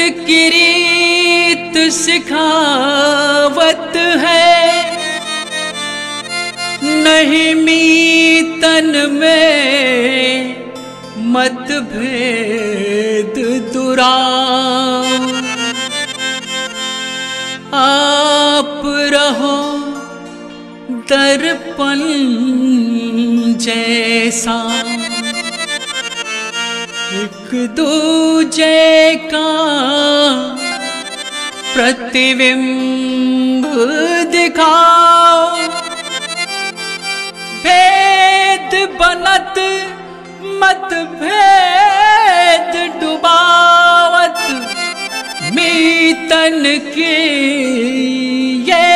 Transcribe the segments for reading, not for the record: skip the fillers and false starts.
की रीत सिखावत है, नहीं मीतन में मतभेद दुराव। आप रहो दर्पण जैसा, एक दूजे का प्रतिबिंब दिखाओ। भेद बनत मतभेद डुबावत, मीतन की ये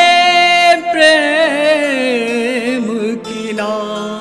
प्रेम की नाव।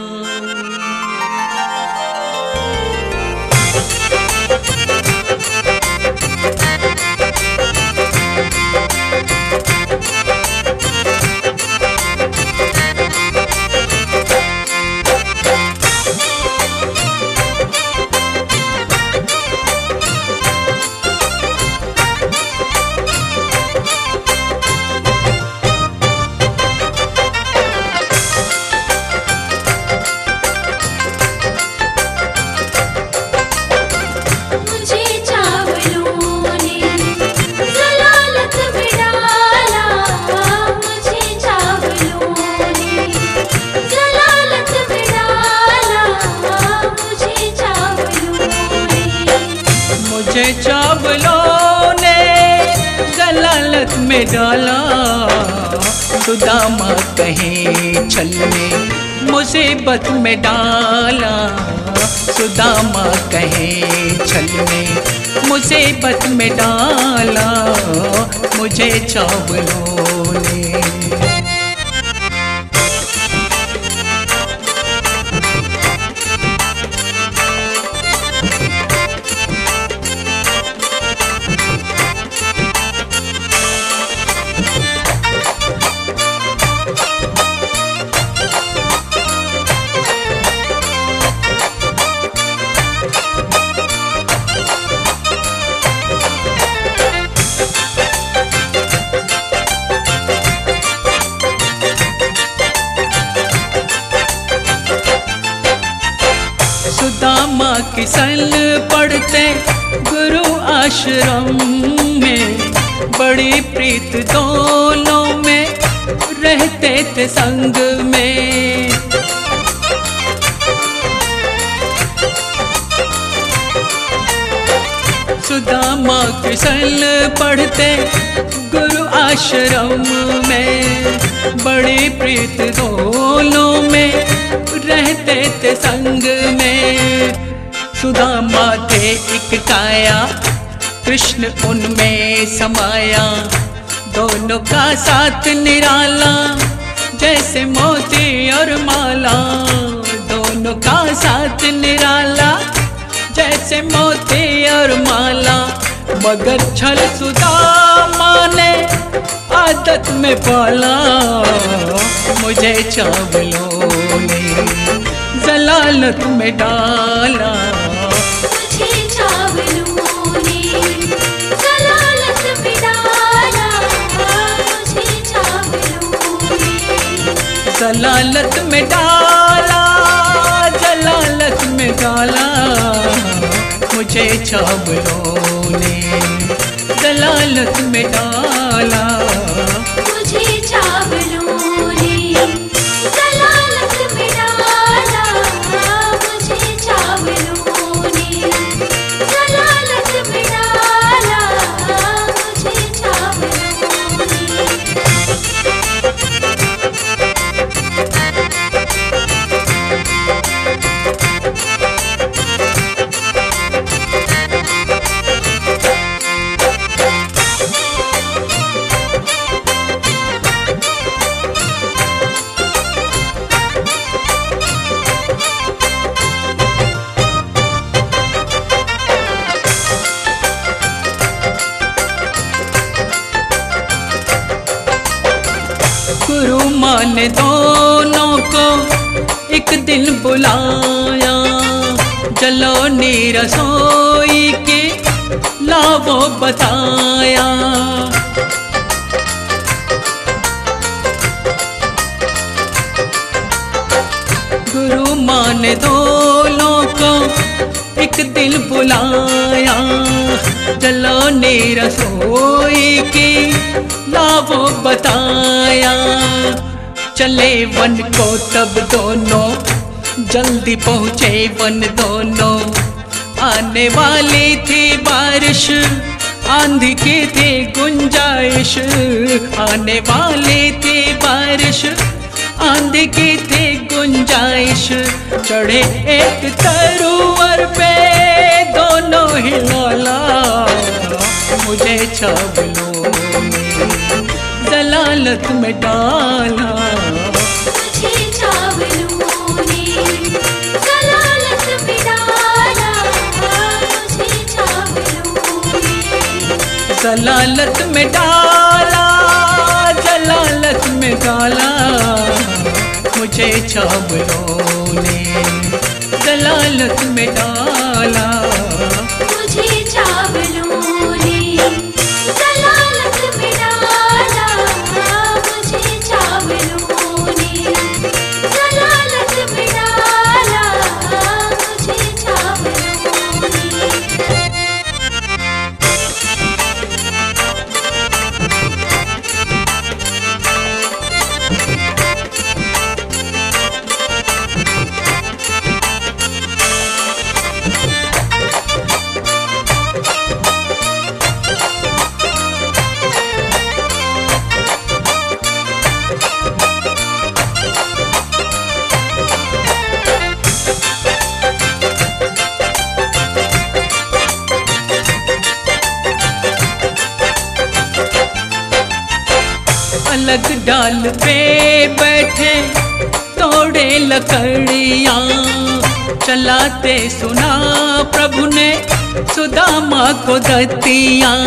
चावलों ने जलालत में डाला, सुदामा कहीं छल में मुसीबत में डाला। सुदामा कहीं छल में मुसीबत में डाला, मुझे चावलों ने। सुदामा किसल पढ़ते गुरु आश्रम में, बड़ी प्रीत दोनों में रहते थे संग में। सुदामा किसल पढ़ते गुरु आश्रम में, बड़ी प्रीत दोनों में रहते थे संग में। सुदामा थे एक काया, कृष्ण उनमें समाया। दोनों का साथ निराला, जैसे मोती और माला। दोनों का साथ निराला, जैसे मोती और माला। मगर छल सुदामा ने आदत में पाला, मुझे चावलों ने जलालत में डाला। मुझे चावलों ने जलालत में डाला, मुझे चावलों ने जलालत में डाला, जलालत में डाला। मुझे चावलों ने जलालत में डाला। मुझे चावलों ने जलालत में डाला, मुझे चावलों ने जलालत में डाला, मुझे चावलों ने। गुरु माँ ने दोनों को एक दिन बुलाया, जलौनी रसोई की लावो बताया। गुरु मान दोनों को एक दिल बुलाया, जलाने रसोई की लावो बताया। चले वन को तब दोनों, जल्दी पहुँचे वन दोनों। आने वाली थी बारिश, आंधी की थी गुंजाइश। आने वाली थी बारिश, आंधी की थी गुंजाइश। चढ़े एक तरुवर पे दोनों ही लाला, मुझे छावलों ने जलालत में डाला। मुझे छावलों ने जलालत में डाला। मुझे छावलों ने जलालत में डाला, जलालत में डाला। मुझे छावलों ने जलालत में डाला। मुझे छावलों ने जलालत में डाला। मुझे छावलों ने जलालत में डाला। मुझे छावलों ने अलग डाल पे बैठे तोड़े लकड़ियाँ, चलाते सुना प्रभु ने सुदामा को दत्तियाँ।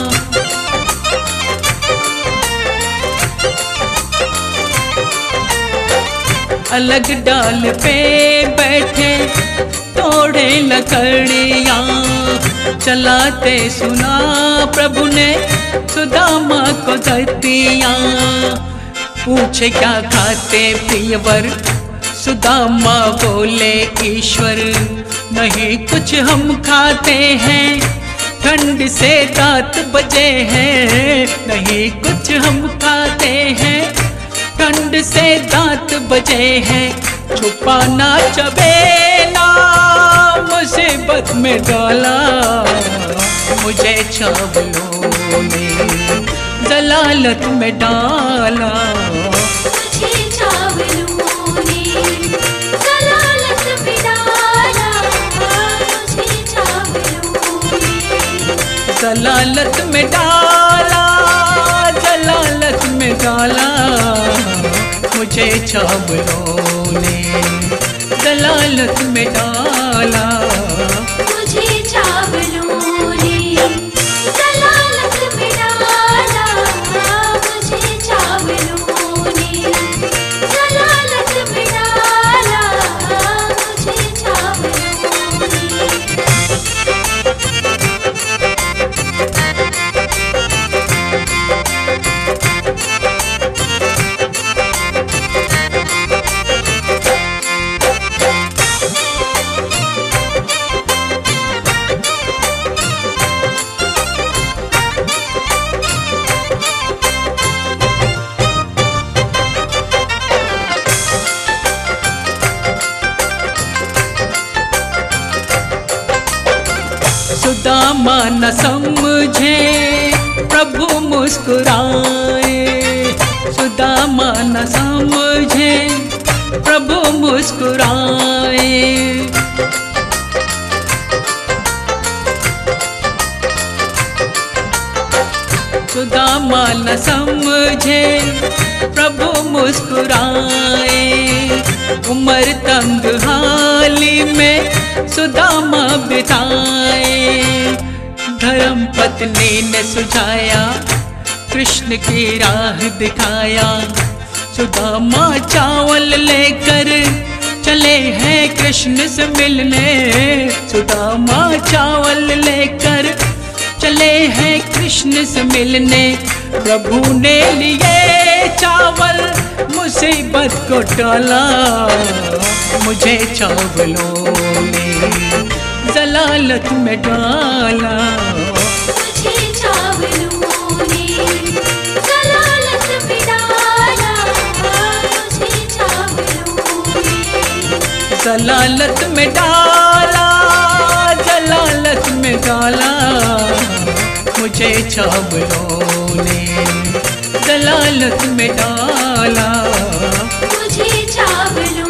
अलग डाल पे बैठे तोड़े लकड़ियाँ, चलाते सुना प्रभु ने सुदामा को दत्तियाँ। पूछे क्या खाते प्रियवर, सुदामा बोले ईश्वर। नहीं कुछ हम खाते हैं, ठंड से दांत बजे हैं। नहीं कुछ हम खाते हैं, ठंड से दांत बजे हैं। छुपाना चबेना मुसीबत में डाला, मुझे छावलों ने जलालत में डाला। मुझे छावलों ने जलालत में डाला। मुझे छावलों ने जलालत में डाला, जलालत में डाला। मुझे छावलों ने जलालत में डाला। मुझे छावलों ने जलालत में डाला। मुझे छावलों ने जलालत में डाला। मुझे छावलों ने सुदामा न समझे प्रभु मुस्कुराए। सुदामा न समझे प्रभु मुस्कुराए। सुदामा न समझे प्रभु मुस्कुराए। उम्र तंग हाली में सुदामा बिताए। धर्म पत्नी ने सुझाया, कृष्ण की राह दिखाया। सुदामा चावल लेकर चले हैं कृष्ण से मिलने। सुदामा चावल लेकर चले हैं कृष्ण से मिलने, प्रभु ने लिए चावल, मुसीबत को टाला, मुझे चावलों ने जलालत में डाला। मुझे चावलों ने जलालत में डाला, मुझे चावलों ने जलालत में डाला, जलालत में डाला, मुझे चावलों ने जलालत में डाला। मुझे चावलों